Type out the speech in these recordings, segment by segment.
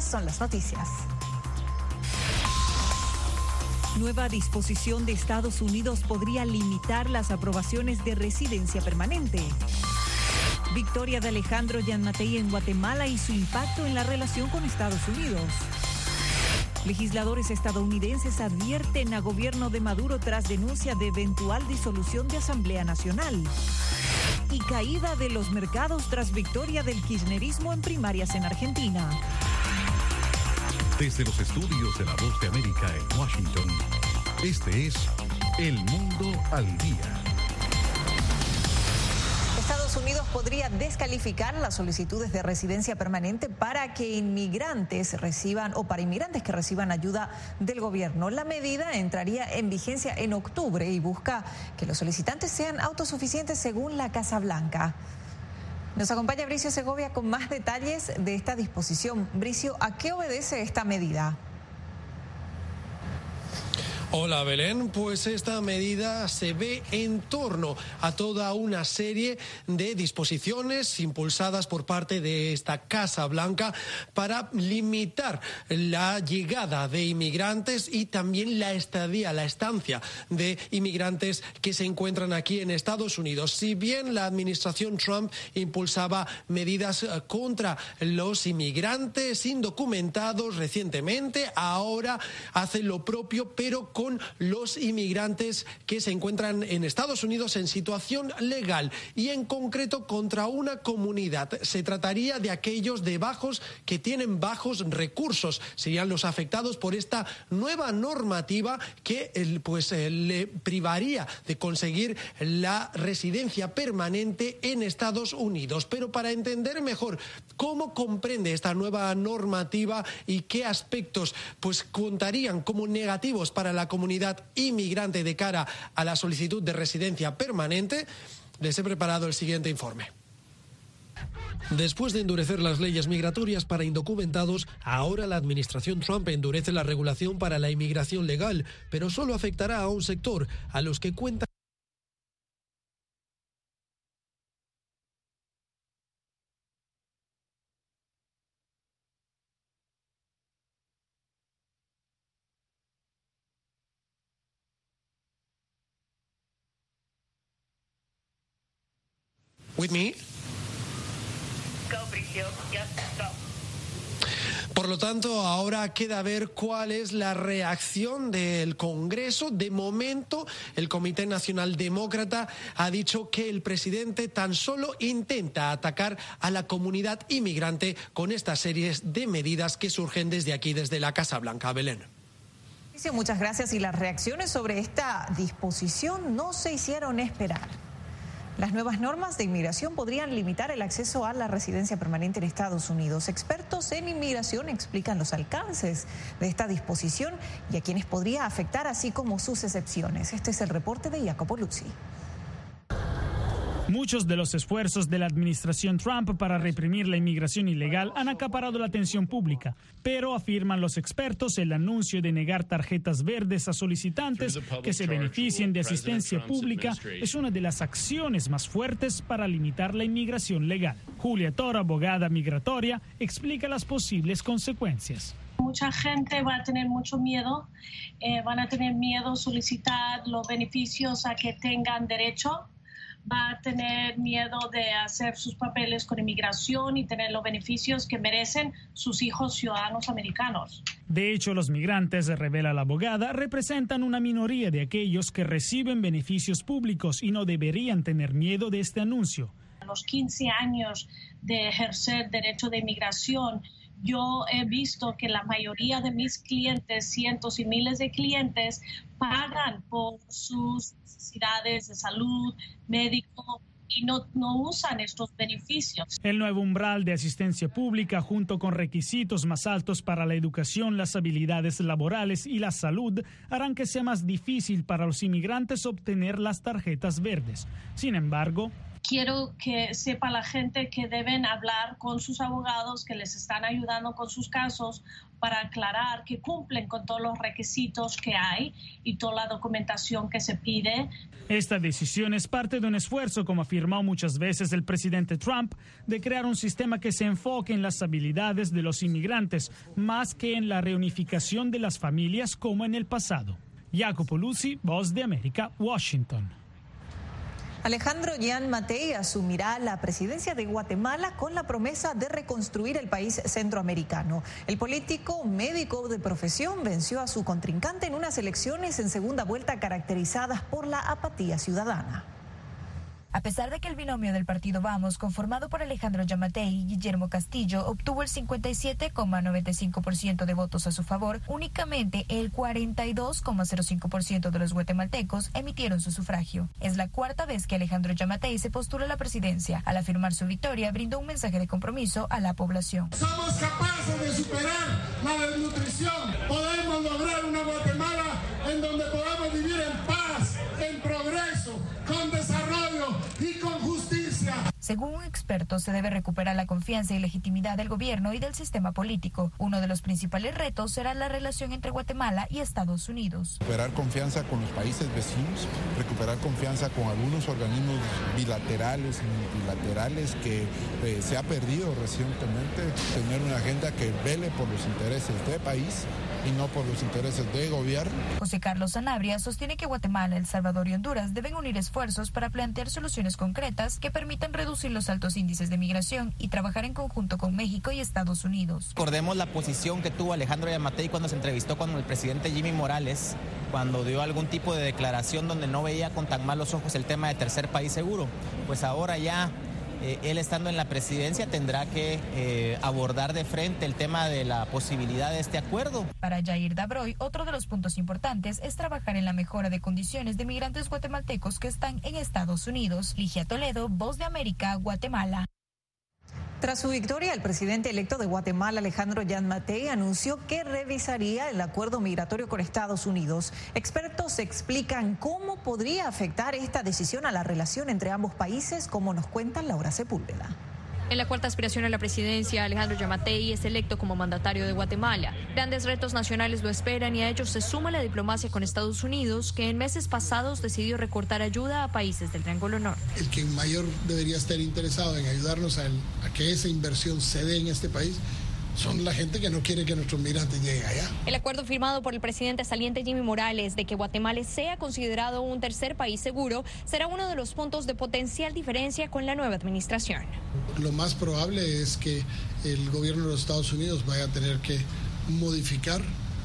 Estas son las noticias. Nueva disposición de Estados Unidos podría limitar las aprobaciones de residencia permanente. Victoria de Alejandro Gianmattei en Guatemala y su impacto en la relación con Estados Unidos. Legisladores estadounidenses advierten a gobierno de Maduro tras denuncia de eventual disolución de Asamblea Nacional. Y caída de los mercados tras victoria del kirchnerismo en primarias en Argentina. Desde los estudios de La Voz de América en Washington, este es El Mundo al Día. Estados Unidos podría descalificar las solicitudes de residencia permanente para que inmigrantes reciban o para inmigrantes que reciban ayuda del gobierno. La medida entraría en vigencia en octubre y busca que los solicitantes sean autosuficientes según la Casa Blanca. Nos acompaña Bricio Segovia con más detalles de esta disposición. Bricio, ¿a qué obedece esta medida? Hola Belén, pues esta medida se ve en torno a toda una serie de disposiciones impulsadas por parte de esta Casa Blanca para limitar la llegada de inmigrantes y también la estadía, la estancia de inmigrantes que se encuentran aquí en Estados Unidos. Si bien la administración Trump impulsaba medidas contra los inmigrantes indocumentados recientemente, ahora hace lo propio, pero con los inmigrantes que se encuentran en Estados Unidos en situación legal y en concreto contra una comunidad. Se trataría de aquellos que tienen bajos recursos, serían los afectados por esta nueva normativa que le privaría de conseguir la residencia permanente en Estados Unidos. Pero para entender mejor cómo comprende esta nueva normativa y qué aspectos contarían como negativos para la comunidad inmigrante de cara a la solicitud de residencia permanente, les he preparado el siguiente informe. Después de endurecer las leyes migratorias para indocumentados, ahora la administración Trump endurece la regulación para la inmigración legal, pero solo afectará a un sector, a los que cuentan with me. Por lo tanto, ahora queda ver cuál es la reacción del Congreso. De momento, el Comité Nacional Demócrata ha dicho que el presidente tan solo intenta atacar a la comunidad inmigrante con estas series de medidas que surgen desde aquí, desde la Casa Blanca. Belén. Muchas gracias. Y las reacciones sobre esta disposición no se hicieron esperar. Las nuevas normas de inmigración podrían limitar el acceso a la residencia permanente en Estados Unidos. Expertos en inmigración explican los alcances de esta disposición y a quienes podría afectar, así como sus excepciones. Este es el reporte de Jacopo Luzzi. Muchos de los esfuerzos de la administración Trump para reprimir la inmigración ilegal han acaparado la atención pública, pero afirman los expertos, el anuncio de negar tarjetas verdes a solicitantes que se beneficien de asistencia pública es una de las acciones más fuertes para limitar la inmigración legal. Julia Toro, abogada migratoria, explica las posibles consecuencias. Mucha gente va a tener mucho miedo, van a tener miedo a solicitar los beneficios a que tengan derecho. Va a tener miedo de hacer sus papeles con inmigración y tener los beneficios que merecen sus hijos ciudadanos americanos. De hecho, los migrantes, revela la abogada, representan una minoría de aquellos que reciben beneficios públicos y no deberían tener miedo de este anuncio. A los 15 años de ejercer derecho de inmigración, yo he visto que la mayoría de mis clientes, cientos y miles de clientes, pagan por sus necesidades de salud, médico, y no usan estos beneficios. El nuevo umbral de asistencia pública, junto con requisitos más altos para la educación, las habilidades laborales y la salud, harán que sea más difícil para los inmigrantes obtener las tarjetas verdes. Sin embargo, quiero que sepa la gente que deben hablar con sus abogados que les están ayudando con sus casos para aclarar que cumplen con todos los requisitos que hay y toda la documentación que se pide. Esta decisión es parte de un esfuerzo, como afirmó muchas veces el presidente Trump, de crear un sistema que se enfoque en las habilidades de los inmigrantes, más que en la reunificación de las familias como en el pasado. Jacopo Luzzi, Voz de América, Washington. Alejandro Gianmattei asumirá la presidencia de Guatemala con la promesa de reconstruir el país centroamericano. El político médico de profesión venció a su contrincante en unas elecciones en segunda vuelta caracterizadas por la apatía ciudadana. A pesar de que el binomio del partido Vamos, conformado por Alejandro Gianmattei y Guillermo Castillo, obtuvo el 57,95% de votos a su favor, únicamente el 42,05% de los guatemaltecos emitieron su sufragio. Es la cuarta vez que Alejandro Gianmattei se postula a la presidencia. Al afirmar su victoria, brindó un mensaje de compromiso a la población. Somos capaces de superar la desnutrición. Podemos lograr una Guatemala en donde podamos vivir en paz, en progreso, con desarrollo y con justicia. Según un experto, se debe recuperar la confianza y legitimidad del gobierno y del sistema político. Uno de los principales retos será la relación entre Guatemala y Estados Unidos. Recuperar confianza con los países vecinos, recuperar confianza con algunos organismos bilaterales y multilaterales que se ha perdido recientemente. Tener una agenda que vele por los intereses del país y no por los intereses de gobierno. José Carlos Sanabria sostiene que Guatemala, El Salvador y Honduras deben unir esfuerzos para plantear soluciones concretas que permitan reducir los altos índices de migración y trabajar en conjunto con México y Estados Unidos. Recordemos la posición que tuvo Alejandro Gianmattei cuando se entrevistó con el presidente Jimmy Morales, cuando dio algún tipo de declaración donde no veía con tan malos ojos el tema de tercer país seguro. Pues ahora ya él estando en la presidencia tendrá que abordar de frente el tema de la posibilidad de este acuerdo. Para Jair Dabroy, otro de los puntos importantes es trabajar en la mejora de condiciones de migrantes guatemaltecos que están en Estados Unidos. Ligia Toledo, Voz de América, Guatemala. Tras su victoria, el presidente electo de Guatemala, Alejandro Gianmattei, anunció que revisaría el acuerdo migratorio con Estados Unidos. Expertos explican cómo podría afectar esta decisión a la relación entre ambos países, como nos cuenta Laura Sepúlveda. En la cuarta aspiración a la presidencia, Alejandro Gianmattei es electo como mandatario de Guatemala. Grandes retos nacionales lo esperan y a ellos se suma la diplomacia con Estados Unidos, que en meses pasados decidió recortar ayuda a países del Triángulo Norte. El que mayor debería estar interesado en ayudarnos a que esa inversión se dé en este país son la gente que no quiere que nuestros migrantes lleguen allá. El acuerdo firmado por el presidente saliente Jimmy Morales de que Guatemala sea considerado un tercer país seguro será uno de los puntos de potencial diferencia con la nueva administración. Lo más probable es que el gobierno de los Estados Unidos vaya a tener que modificar,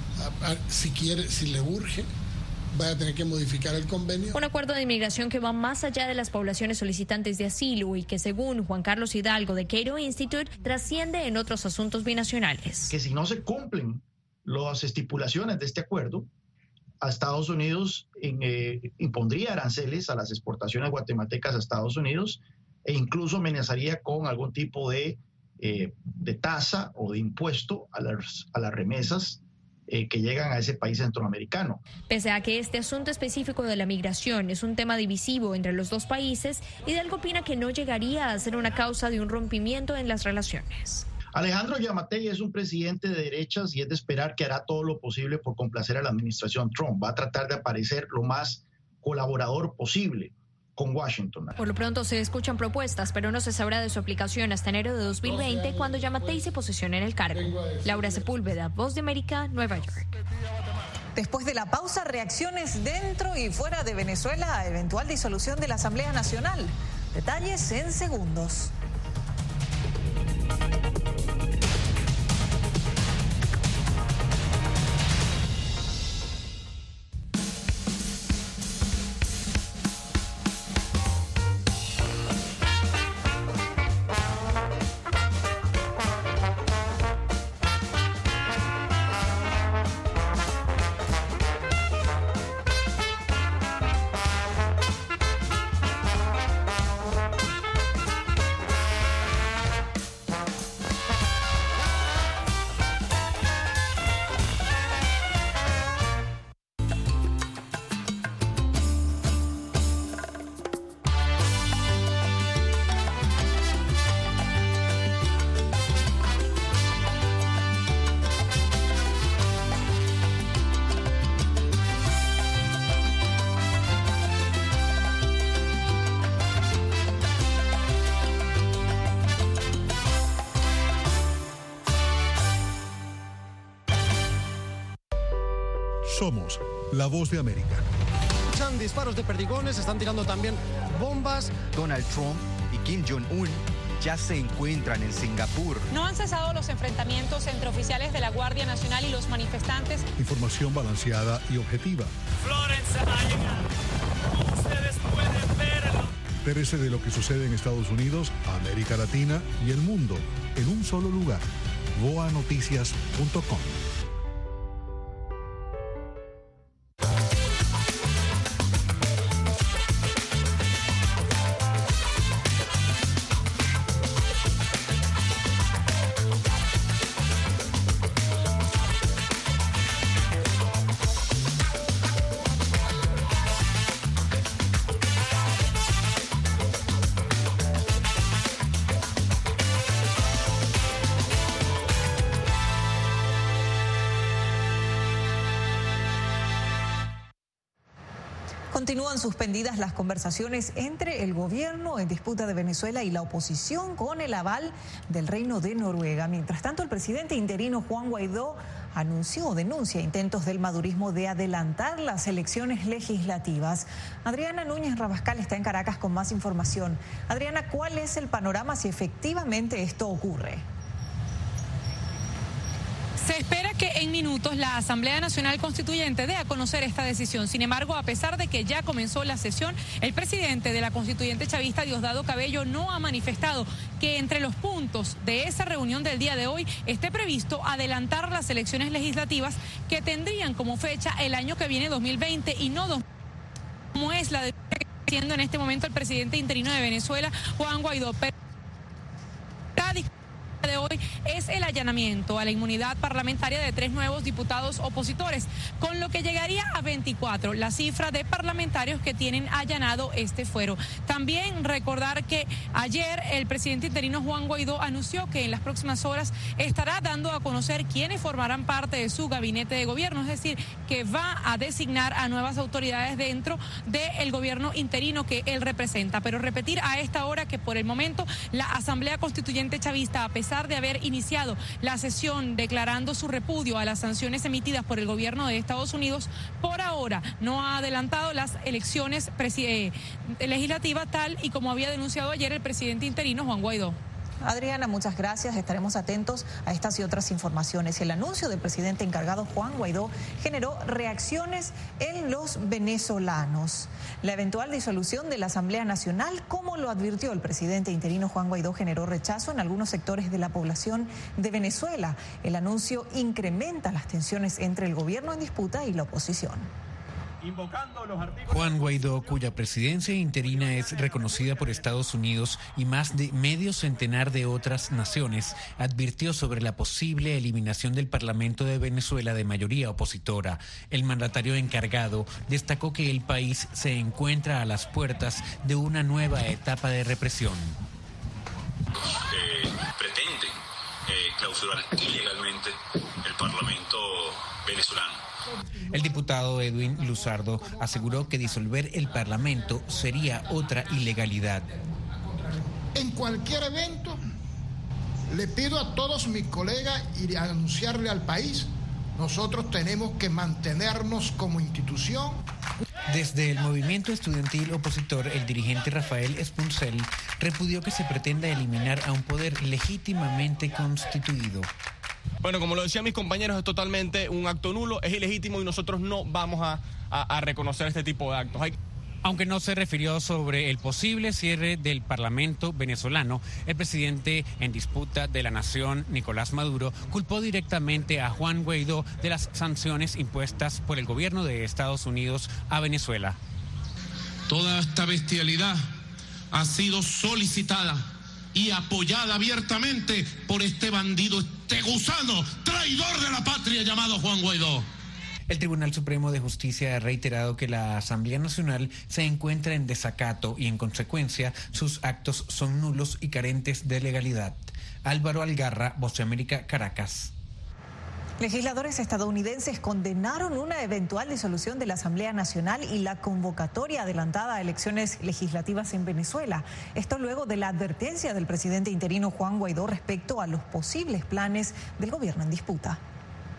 si le urge, vaya a tener que modificar el convenio. Un acuerdo de inmigración que va más allá de las poblaciones solicitantes de asilo y que, según Juan Carlos Hidalgo de Cato Institute, trasciende en otros asuntos binacionales. Que si no se cumplen las estipulaciones de este acuerdo, a Estados Unidos impondría aranceles a las exportaciones guatemaltecas a Estados Unidos e incluso amenazaría con algún tipo de tasa o de impuesto a las remesas que llegan a ese país centroamericano. Pese a que este asunto específico de la migración es un tema divisivo entre los dos países, Hidalgo opina que no llegaría a ser una causa de un rompimiento en las relaciones. Alejandro Gianmattei es un presidente de derechas y es de esperar que hará todo lo posible por complacer a la administración Trump. Va a tratar de aparecer lo más colaborador posible con Washington. Por lo pronto se escuchan propuestas, pero no se sabrá de su aplicación hasta enero de 2020, cuando Gianmattei se posicione en el cargo. Laura Sepúlveda, Voz de América, Nueva York. Después de la pausa, reacciones dentro y fuera de Venezuela a eventual disolución de la Asamblea Nacional. Detalles en segundos. Somos la voz de América. Escuchan disparos de perdigones, están tirando también bombas. Donald Trump y Kim Jong-un ya se encuentran en Singapur. No han cesado los enfrentamientos entre oficiales de la Guardia Nacional y los manifestantes. Información balanceada y objetiva. Florence ha llegado. Ustedes pueden verlo. Entérese de lo que sucede en Estados Unidos, América Latina y el mundo en un solo lugar. voanoticias.com. Continúan suspendidas las conversaciones entre el gobierno en disputa de Venezuela y la oposición con el aval del Reino de Noruega. Mientras tanto, el presidente interino Juan Guaidó denuncia intentos del madurismo de adelantar las elecciones legislativas. Adriana Núñez Rabascal está en Caracas con más información. Adriana, ¿cuál es el panorama si efectivamente esto ocurre? Se espera que en minutos la Asamblea Nacional Constituyente dé a conocer esta decisión. Sin embargo, a pesar de que ya comenzó la sesión, el presidente de la constituyente chavista, Diosdado Cabello, no ha manifestado que entre los puntos de esa reunión del día de hoy esté previsto adelantar las elecciones legislativas que tendrían como fecha el año que viene, 2020, y no como es la de siendo en este momento el presidente interino de Venezuela, Juan Guaidó. De hoy es el allanamiento a la inmunidad parlamentaria de 3 nuevos diputados opositores, con lo que llegaría a 24 la cifra de parlamentarios que tienen allanado este fuero. También recordar que ayer el presidente interino Juan Guaidó anunció que en las próximas horas estará dando a conocer quiénes formarán parte de su gabinete de gobierno, es decir, que va a designar a nuevas autoridades dentro del gobierno interino que él representa. Pero repetir a esta hora que por el momento la Asamblea Constituyente chavista, a pesar de haber iniciado la sesión declarando su repudio a las sanciones emitidas por el gobierno de Estados Unidos, por ahora no ha adelantado las elecciones legislativas tal y como había denunciado ayer el presidente interino Juan Guaidó. Adriana, muchas gracias. Estaremos atentos a estas y otras informaciones. El anuncio del presidente encargado Juan Guaidó generó reacciones en los venezolanos. La eventual disolución de la Asamblea Nacional, como lo advirtió el presidente interino Juan Guaidó, generó rechazo en algunos sectores de la población de Venezuela. El anuncio incrementa las tensiones entre el gobierno en disputa y la oposición. Juan Guaidó, cuya presidencia interina es reconocida por Estados Unidos y más de medio centenar de otras naciones, advirtió sobre la posible eliminación del Parlamento de Venezuela de mayoría opositora. El mandatario encargado destacó que el país se encuentra a las puertas de una nueva etapa de represión. Pretende clausurar ilegalmente el Parlamento venezolano. El diputado Edwin Luzardo aseguró que disolver el Parlamento sería otra ilegalidad. En cualquier evento, le pido a todos mis colegas y anunciarle al país, nosotros tenemos que mantenernos como institución. Desde el movimiento estudiantil opositor, el dirigente Rafael Espuncel repudió que se pretenda eliminar a un poder legítimamente constituido. Bueno, como lo decían mis compañeros, es totalmente un acto nulo, es ilegítimo y nosotros no vamos a reconocer este tipo de actos. Aunque no se refirió sobre el posible cierre del Parlamento venezolano, el presidente en disputa de la nación, Nicolás Maduro, culpó directamente a Juan Guaidó de las sanciones impuestas por el gobierno de Estados Unidos a Venezuela. Toda esta bestialidad ha sido solicitada y apoyada abiertamente por este bandido, este gusano, traidor de la patria llamado Juan Guaidó. El Tribunal Supremo de Justicia ha reiterado que la Asamblea Nacional se encuentra en desacato y, en consecuencia, sus actos son nulos y carentes de legalidad. Álvaro Algarra, Voz de América, Caracas. Legisladores estadounidenses condenaron una eventual disolución de la Asamblea Nacional y la convocatoria adelantada a elecciones legislativas en Venezuela. Esto luego de la advertencia del presidente interino Juan Guaidó respecto a los posibles planes del gobierno en disputa.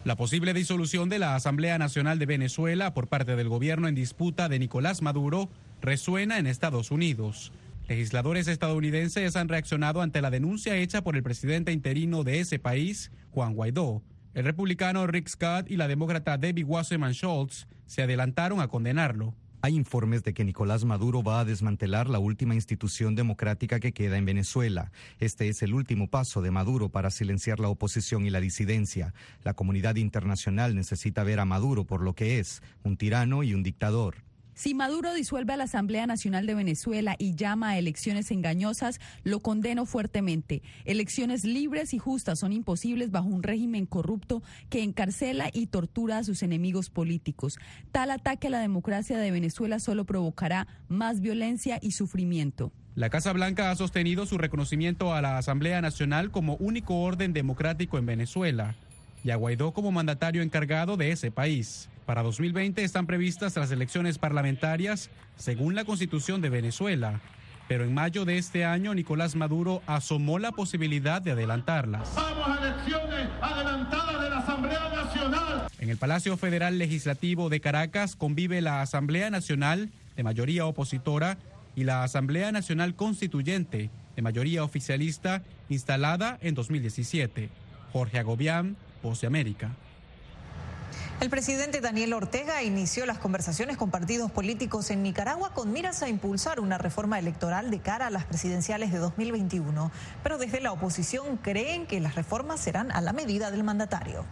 La posible disolución de la Asamblea Nacional de Venezuela por parte del gobierno en disputa de Nicolás Maduro resuena en Estados Unidos. Legisladores estadounidenses han reaccionado ante la denuncia hecha por el presidente interino de ese país, Juan Guaidó. El republicano Rick Scott y la demócrata Debbie Wasserman Schultz se adelantaron a condenarlo. Hay informes de que Nicolás Maduro va a desmantelar la última institución democrática que queda en Venezuela. Este es el último paso de Maduro para silenciar la oposición y la disidencia. La comunidad internacional necesita ver a Maduro por lo que es, un tirano y un dictador. Si Maduro disuelve a la Asamblea Nacional de Venezuela y llama a elecciones engañosas, lo condeno fuertemente. Elecciones libres y justas son imposibles bajo un régimen corrupto que encarcela y tortura a sus enemigos políticos. Tal ataque a la democracia de Venezuela solo provocará más violencia y sufrimiento. La Casa Blanca ha sostenido su reconocimiento a la Asamblea Nacional como único orden democrático en Venezuela y a Guaidó como mandatario encargado de ese país. Para 2020 están previstas las elecciones parlamentarias según la Constitución de Venezuela, pero en mayo de este año Nicolás Maduro asomó la posibilidad de adelantarlas. Vamos a elecciones adelantadas de la Asamblea Nacional. En el Palacio Federal Legislativo de Caracas convive la Asamblea Nacional de mayoría opositora y la Asamblea Nacional Constituyente de mayoría oficialista instalada en 2017. Jorge Agobián, Voz de América. El presidente Daniel Ortega inició las conversaciones con partidos políticos en Nicaragua con miras a impulsar una reforma electoral de cara a las presidenciales de 2021. Pero desde la oposición creen que las reformas serán a la medida del mandatario.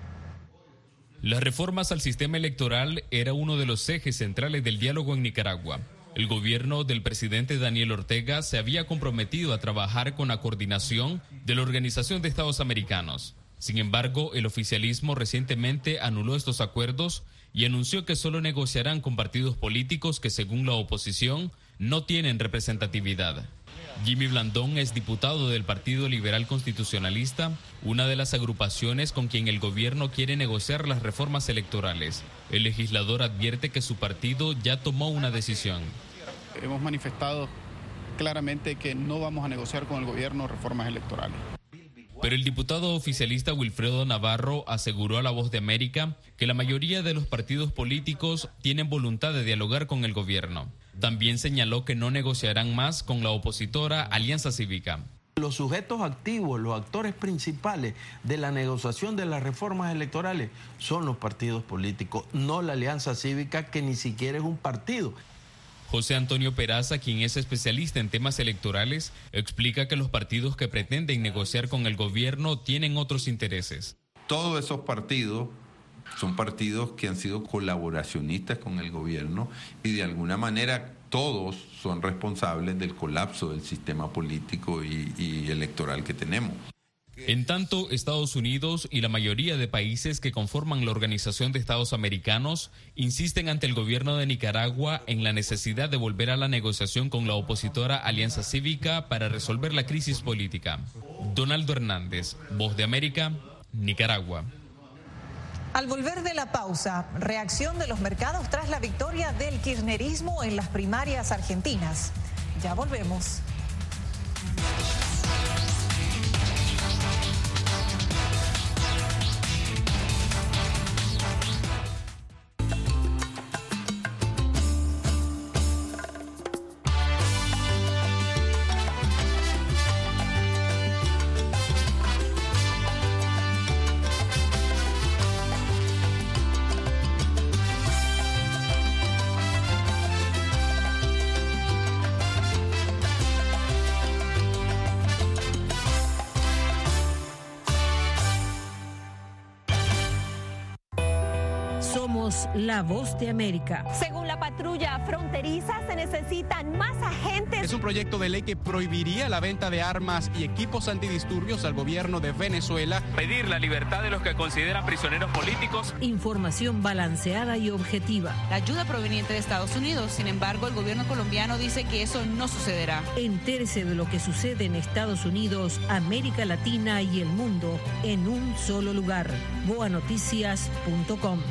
Las reformas al sistema electoral era uno de los ejes centrales del diálogo en Nicaragua. El gobierno del presidente Daniel Ortega se había comprometido a trabajar con la coordinación de la Organización de Estados Americanos. Sin embargo, el oficialismo recientemente anuló estos acuerdos y anunció que solo negociarán con partidos políticos que, según la oposición, no tienen representatividad. Jimmy Blandón es diputado del Partido Liberal Constitucionalista, una de las agrupaciones con quien el gobierno quiere negociar las reformas electorales. El legislador advierte que su partido ya tomó una decisión. Hemos manifestado claramente que no vamos a negociar con el gobierno reformas electorales. Pero el diputado oficialista Wilfredo Navarro aseguró a La Voz de América que la mayoría de los partidos políticos tienen voluntad de dialogar con el gobierno. También señaló que no negociarán más con la opositora Alianza Cívica. Los sujetos activos, los actores principales de la negociación de las reformas electorales son los partidos políticos, no la Alianza Cívica, que ni siquiera es un partido. José Antonio Peraza, quien es especialista en temas electorales, explica que los partidos que pretenden negociar con el gobierno tienen otros intereses. Todos esos partidos son partidos que han sido colaboracionistas con el gobierno y de alguna manera todos son responsables del colapso del sistema político y electoral que tenemos. En tanto, Estados Unidos y la mayoría de países que conforman la Organización de Estados Americanos insisten ante el gobierno de Nicaragua en la necesidad de volver a la negociación con la opositora Alianza Cívica para resolver la crisis política. Donaldo Hernández, Voz de América, Nicaragua. Al volver de la pausa, reacción de los mercados tras la victoria del kirchnerismo en las primarias argentinas. Ya volvemos. La Voz de América. Según la patrulla fronteriza, se necesitan más agentes. Es un proyecto de ley que prohibiría la venta de armas y equipos antidisturbios al gobierno de Venezuela. Pedir la libertad de los que consideran prisioneros políticos. Información balanceada y objetiva. La ayuda proveniente de Estados Unidos. Sin embargo, el gobierno colombiano dice que eso no sucederá. Entérese de lo que sucede en Estados Unidos, América Latina y el mundo en un solo lugar. boanoticias.com.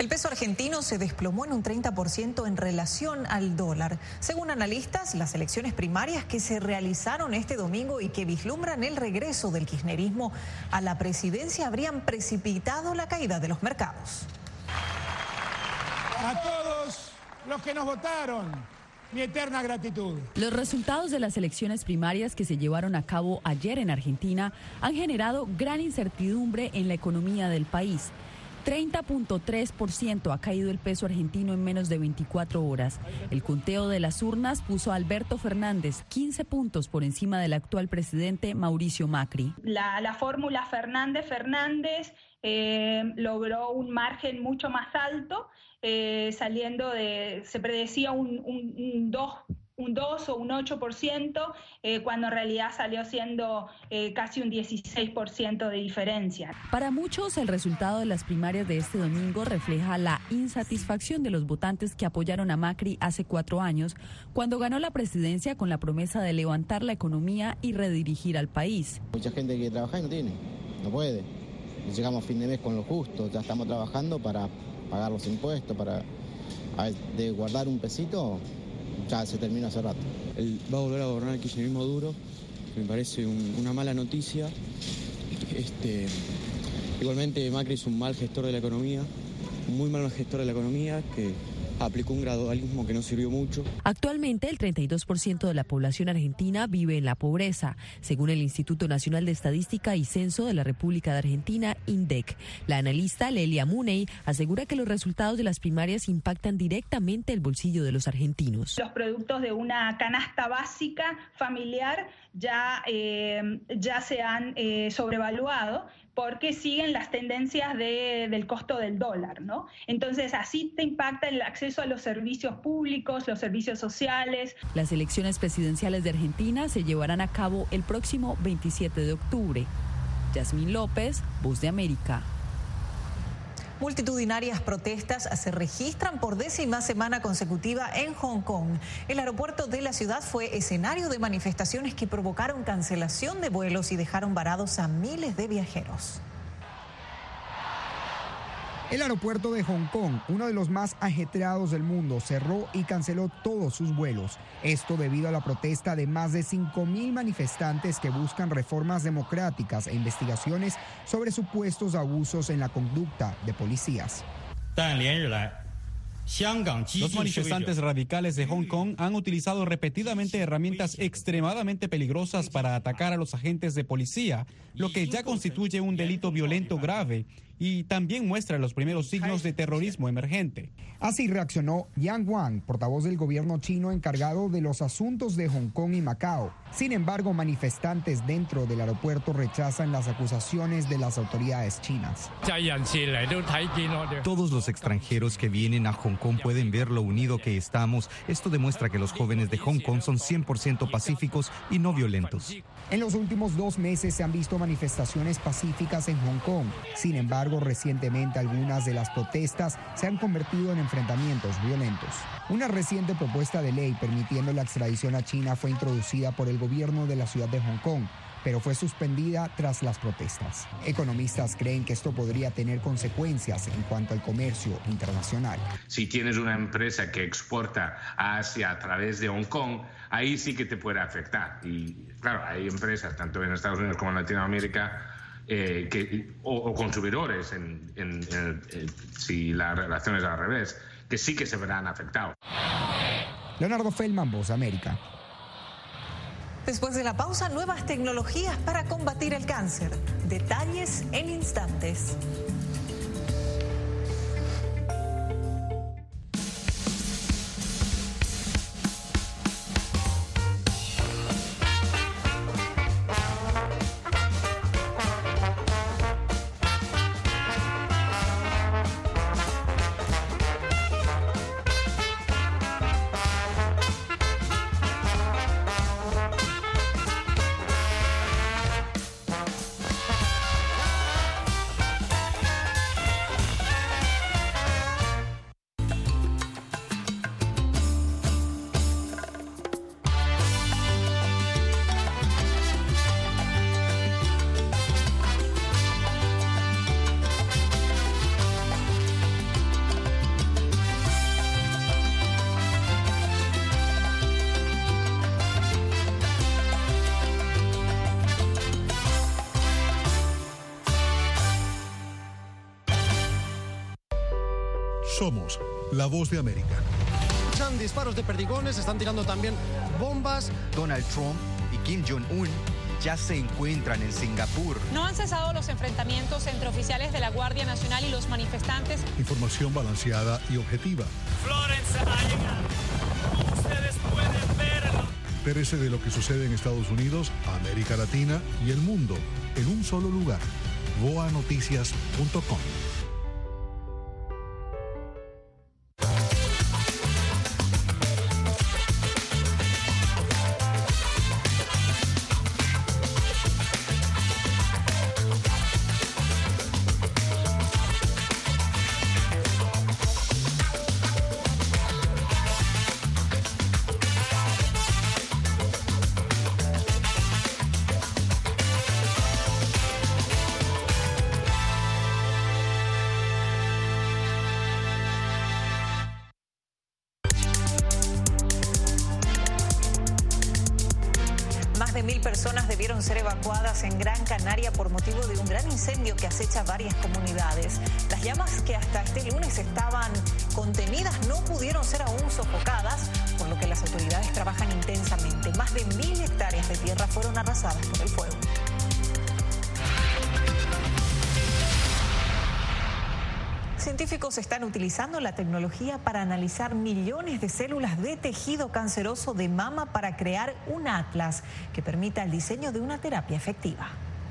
El peso argentino se desplomó en un 30% en relación al dólar. Según analistas, las elecciones primarias que se realizaron este domingo y que vislumbran el regreso del kirchnerismo a la presidencia habrían precipitado la caída de los mercados. A todos los que nos votaron, mi eterna gratitud. Los resultados de las elecciones primarias que se llevaron a cabo ayer en Argentina han generado gran incertidumbre en la economía del país. 30.3% ha caído el peso argentino en menos de 24 horas. El conteo de las urnas puso a Alberto Fernández 15 puntos por encima del actual presidente Mauricio Macri. La fórmula Fernández logró un margen mucho más alto, saliendo se predecía un 2 o un 8%, cuando en realidad salió siendo casi un 16% de diferencia. Para muchos, el resultado de las primarias de este domingo refleja la insatisfacción de los votantes que apoyaron a Macri hace 4 años, cuando ganó la presidencia con la promesa de levantar la economía y redirigir al país. Mucha gente que trabaja y no tiene, no puede. Llegamos a fin de mes con lo justo, ya estamos trabajando para pagar los impuestos, de guardar un pesito. Ya se terminó hace rato. Va a volver a gobernar el kirchnerismo duro, me parece una mala noticia. Igualmente Macri es un mal gestor de la economía, un muy mal gestor de la economía que aplicó un gradualismo que no sirvió mucho. Actualmente el 32% de la población argentina vive en la pobreza, según el Instituto Nacional de Estadística y Censo de la República de Argentina, INDEC. La analista Lelia Muney asegura que los resultados de las primarias impactan directamente el bolsillo de los argentinos. Los productos de una canasta básica familiar ya se han sobrevaluado, porque siguen las tendencias del costo del dólar, ¿no? Entonces, así te impacta el acceso a los servicios públicos, los servicios sociales. Las elecciones presidenciales de Argentina se llevarán a cabo el próximo 27 de octubre. Yasmín López, Voz de América. Multitudinarias protestas se registran por 10ª semana consecutiva en Hong Kong. El aeropuerto de la ciudad fue escenario de manifestaciones que provocaron cancelación de vuelos y dejaron varados a miles de viajeros. El aeropuerto de Hong Kong, uno de los más ajetreados del mundo, cerró y canceló todos sus vuelos. Esto debido a la protesta de más de 5.000 manifestantes que buscan reformas democráticas e investigaciones sobre supuestos abusos en la conducta de policías. Los manifestantes radicales de Hong Kong han utilizado repetidamente herramientas extremadamente peligrosas para atacar a los agentes de policía, lo que ya constituye un delito violento grave y también muestra los primeros signos de terrorismo emergente. Así reaccionó Yang Wang, portavoz del gobierno chino encargado de los asuntos de Hong Kong y Macao. Sin embargo, manifestantes dentro del aeropuerto rechazan las acusaciones de las autoridades chinas. Todos los extranjeros que vienen a Hong Kong pueden ver lo unido que estamos. Esto demuestra que los jóvenes de Hong Kong son 100% pacíficos y no violentos. En los últimos 2 meses se han visto manifestaciones pacíficas en Hong Kong. Sin embargo, recientemente algunas de las protestas se han convertido en enfrentamientos violentos. Una reciente propuesta de ley permitiendo la extradición a China fue introducida por el gobierno de la ciudad de Hong Kong, pero fue suspendida tras las protestas. Economistas creen que esto podría tener consecuencias en cuanto al comercio internacional. Si tienes una empresa que exporta a Asia a través de Hong Kong, ahí sí que te puede afectar. Y claro, hay empresas, tanto en Estados Unidos como en Latinoamérica, o consumidores, si la relación es al revés, que sí que se verán afectados. Leonardo Feldman, Voz de América. Después de la pausa, nuevas tecnologías para combatir el cáncer. Detalles en instantes. Somos la voz de América. Escuchan disparos de perdigones, están tirando también bombas. Donald Trump y Kim Jong-un ya se encuentran en Singapur. No han cesado los enfrentamientos entre oficiales de la Guardia Nacional y los manifestantes. Información balanceada y objetiva. Florence ha llegado. Ustedes pueden verlo. Entérese de lo que sucede en Estados Unidos, América Latina y el mundo en un solo lugar. voanoticias.com. Más de 1.000 personas debieron ser evacuadas en Gran Canaria por motivo de un gran incendio que acecha varias comunidades. Las llamas que hasta este lunes estaban contenidas no pudieron ser aún sofocadas, por lo que las autoridades trabajan intensamente. Más de 1.000 hectáreas de tierra fueron arrasadas por el fuego. Científicos están utilizando la tecnología para analizar millones de células de tejido canceroso de mama para crear un atlas que permita el diseño de una terapia efectiva.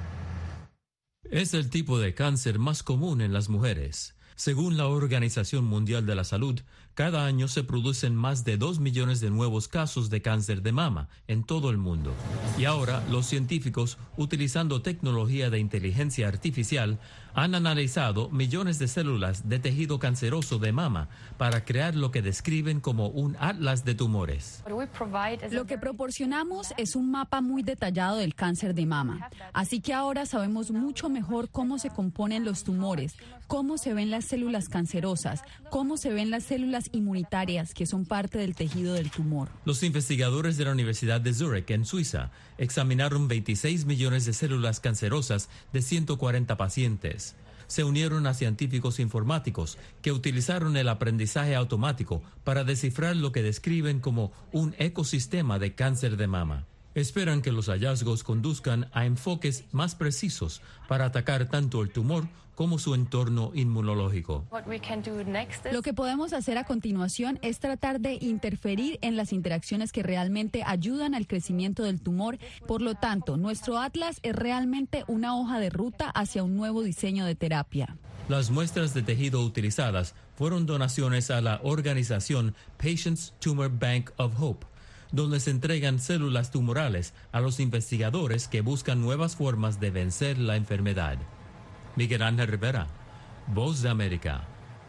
Es el tipo de cáncer más común en las mujeres. Según la Organización Mundial de la Salud, cada año se producen más de 2 millones de nuevos casos de cáncer de mama en todo el mundo. Y ahora los científicos, utilizando tecnología de inteligencia artificial, han analizado millones de células de tejido canceroso de mama para crear lo que describen como un atlas de tumores. Lo que proporcionamos es un mapa muy detallado del cáncer de mama. Así que ahora sabemos mucho mejor cómo se componen los tumores, cómo se ven las células cancerosas, cómo se ven las células inmunitarias que son parte del tejido del tumor. Los investigadores de la Universidad de Zúrich, en Suiza, examinaron 26 millones de células cancerosas de 140 pacientes. Se unieron a científicos informáticos que utilizaron el aprendizaje automático para descifrar lo que describen como un ecosistema de cáncer de mama. Esperan que los hallazgos conduzcan a enfoques más precisos para atacar tanto el tumor como su entorno inmunológico. Lo que podemos hacer a continuación es tratar de interferir en las interacciones que realmente ayudan al crecimiento del tumor. Por lo tanto, nuestro atlas es realmente una hoja de ruta hacia un nuevo diseño de terapia. Las muestras de tejido utilizadas fueron donaciones a la organización Patients Tumor Bank of Hope, donde se entregan células tumorales a los investigadores que buscan nuevas formas de vencer la enfermedad. Miguel Ángel Rivera, Voz de América.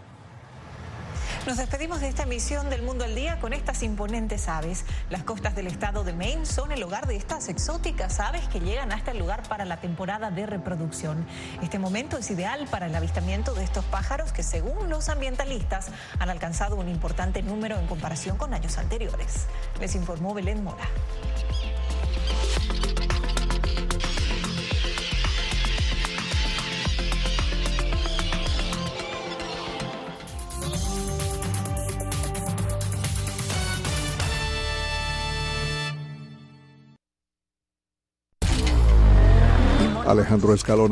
Nos despedimos de esta emisión del Mundo al Día con estas imponentes aves. Las costas del estado de Maine son el hogar de estas exóticas aves que llegan hasta el lugar para la temporada de reproducción. Este momento es ideal para el avistamiento de estos pájaros que, según los ambientalistas, han alcanzado un importante número en comparación con años anteriores. Les informó Belén Mora. Alejandro Escalona.